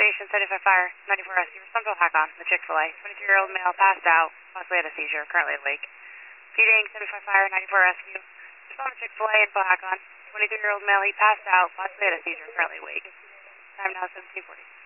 information, 75 Fire, 94 Rescue, Sunville Hack-On, the Chick-fil-A. 23-year-old male passed out, possibly had a seizure, currently awake. Feeding, 75 Fire, 94 Rescue. Respond to Chick-fil-A, info Hack-On. 23-year-old male, he passed out, possibly had a seizure, currently awake. Time now 1740.